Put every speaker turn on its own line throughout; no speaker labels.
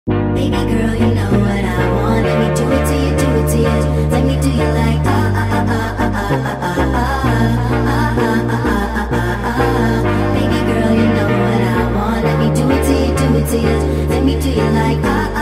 Baby girl, you know what I want. Let me do it to you, do it to you. Let me do you like Baby girl, you know what I want. Let me do it to you, do it to you. Let me do you like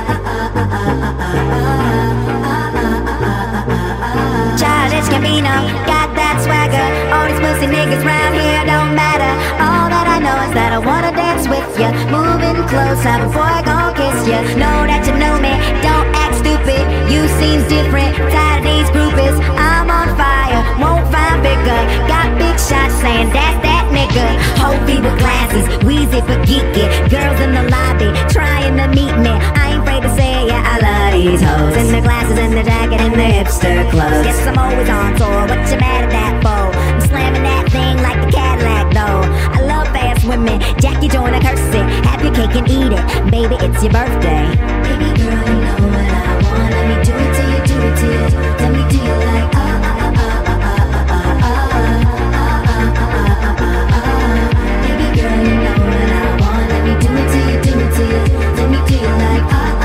Childish Gambino, got that swagger. All these pussy niggas round here don't matter. All that I know is that I wanna dance with ya. Moving closer before I gon' kiss ya. Know that you know me, don't act stupid. You seem different, tired of these groupies. I'm on fire, won't find bigger. Got big shots saying that's that nigga. Hopey with glasses, Weezy for geeky. Girls in the lobby trying to meet me. I ain't afraid to say yeah, I love these hoes. In the glasses, in the jacket, and the hipster clothes. Guess I'm always on tour, what you mad at that for? I'm slamming that thing like a Cadillac though. I love fast women, Jackie Joyner Kersey. Have your cake and eat it, baby, it's your birthday. Baby girl, you know what I want. Let me do it to you, do it to you. Let me do you like Baby girl, you know what I want. Let me do it to you, do it to you. Let me do you like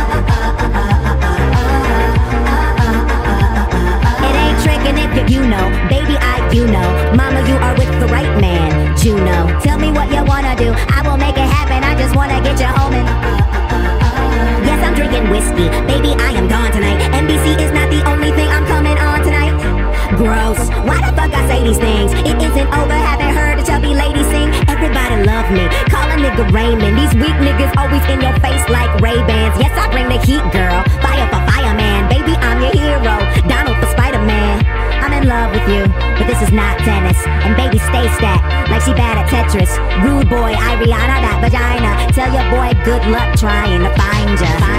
It ain't tricking if you know, baby you know. Mama, you are with the right man, Juno. Tell me what you wanna do, I will make it happen. I just wanna get you home and yes, I'm drinking whiskey, baby, I am gone tonight. NBC is not the only thing I'm coming on tonight. Gross, why the fuck I say these things? It isn't over, haven't heard a chubby lady sing. Everybody love me, call a nigga Raymond. These weak niggas always in your face like Ray-Bans. Yes, I bring the heat, girl, fire for fireman. Baby, I'm your hero, Donald for Spider-Man. I'm in love with you, but this is not tennis. And baby, stay stacked like she bad at Tetris. Rude boy, Ariana, that vagina. Tell your boy good luck trying to find ya.